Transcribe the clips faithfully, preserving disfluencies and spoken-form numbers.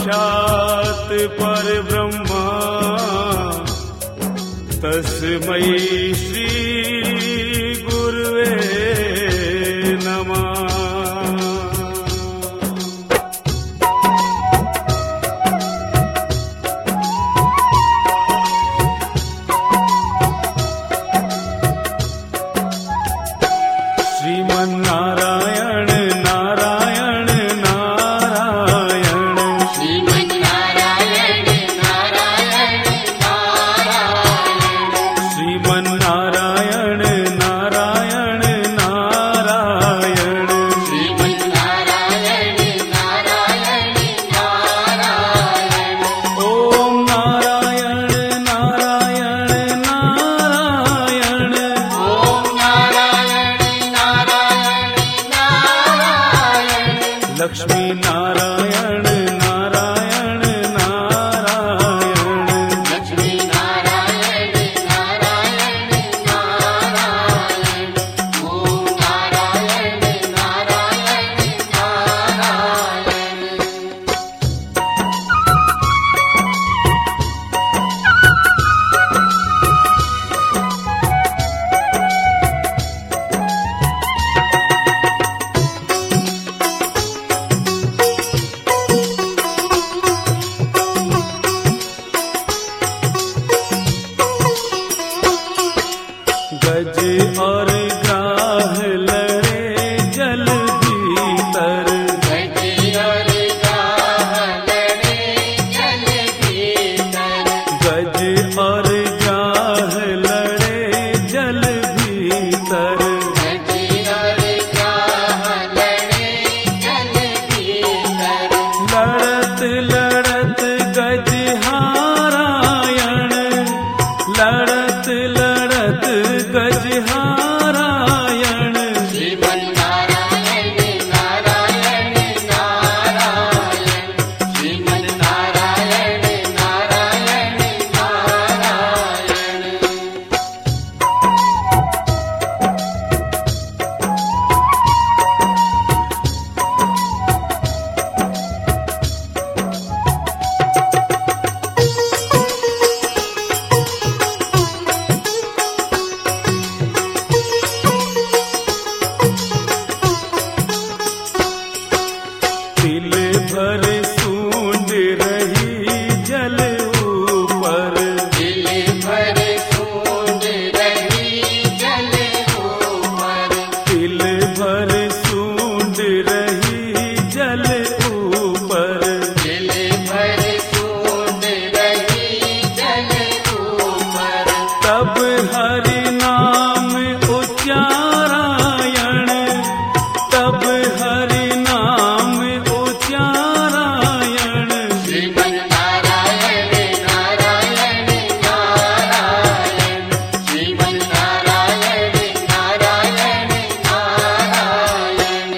साक्षात् परब्रह्मा तस्मै श्री गुरुवे नमः। श्रीमन्नारायण नारायण नारायण श्रीमन्नारायण नारायण नारायण श्रीमन्नारायण नारायण नारायण श्रीमन्नारायण नारायण नारायण ओम नारायण नारायण नारायण ओम नारायण नारायण नारायण लक्ष्मी नारायण नारायण नारायण लक्ष्मी नारायण नारायण नारायण ओम नारायण नारायण नारायण गज और ग्राह लड़े जल भीतर गज और गाह लड़े जल भीतर गज और ग्राह लड़े जल भीतर गज और गाह लड़े जल भीतर लड़त लड़त गज हारायण लड़त लड़त गज हारायण श्रीमन्नारायण नारायण नारायण श्रीमन्नारायण नारायण नारायण तिल भर सूंड रही जल ऊपर दिल भर सूंड रही जल ऊपर तिल भर सूंड रही जल ऊपर दिल भर सूंड रही जल ऊपर तब हरि नाम उच्चारायण तब हरि नाम उच्चारायण श्रीमन्नारायण नारायण नारायण श्रीमन्नारायण नारायण नारायण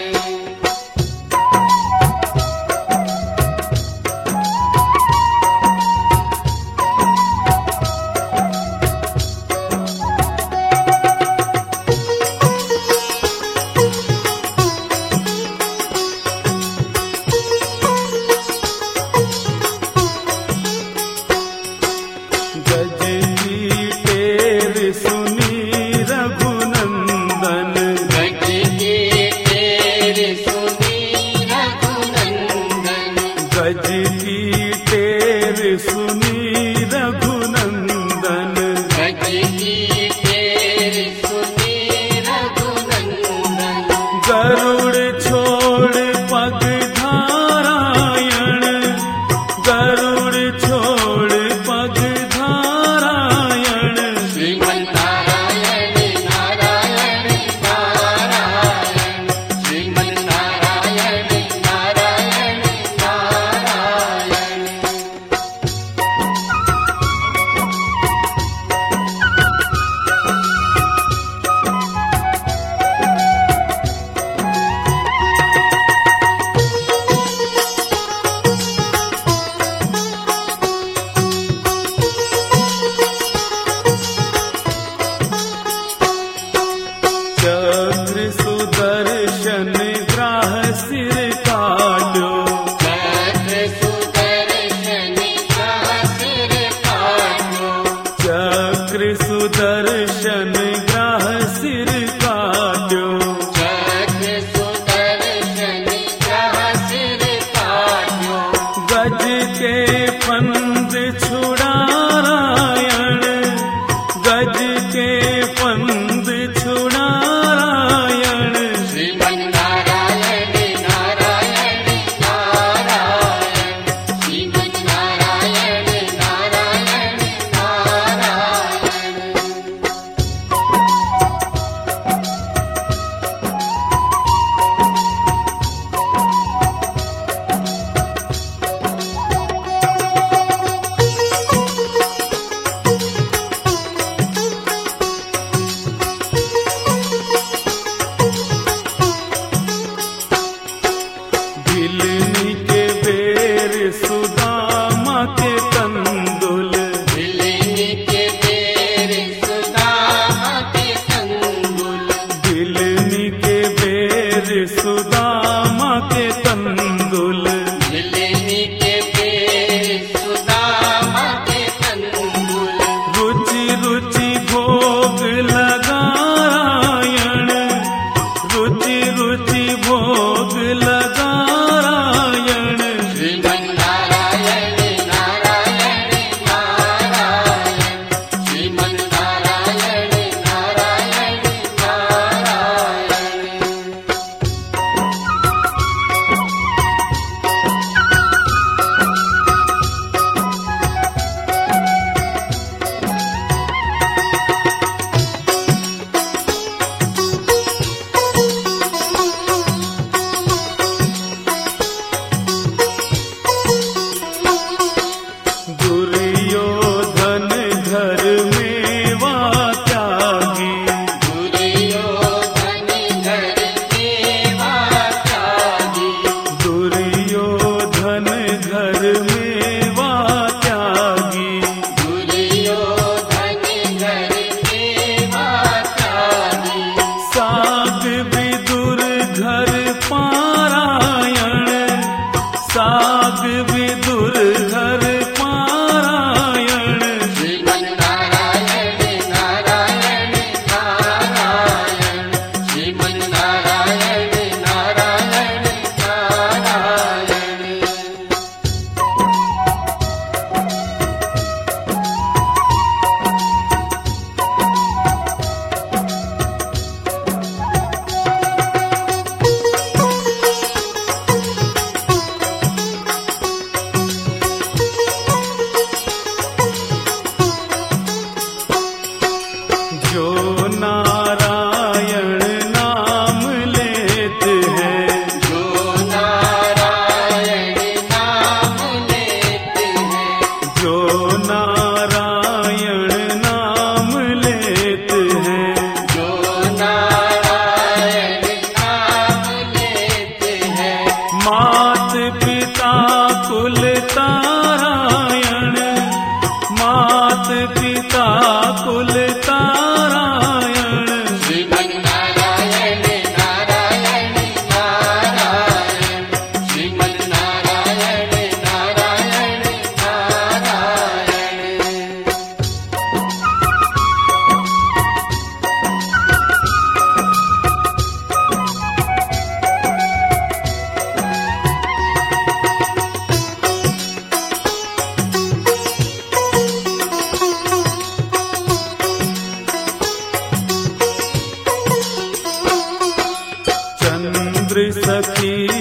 गज की टेर सुनी रघुनंदन गज की टेर सुनी रघुनंदन गज की टेर सुनी रघुनंदन गज की टेर सुनी रघुनंदन गरुड़ छोड़ पग धारायण गरुड़ छोड़ पग धारायण श्रीमन्नारायण नारायण नारायण श्रीमन्नारायण नारायण नारायण सुदर्शन ग्राह सिर काट्यो चक्र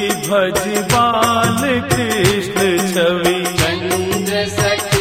भज बाल कृष्ण छवि चंद्र सखी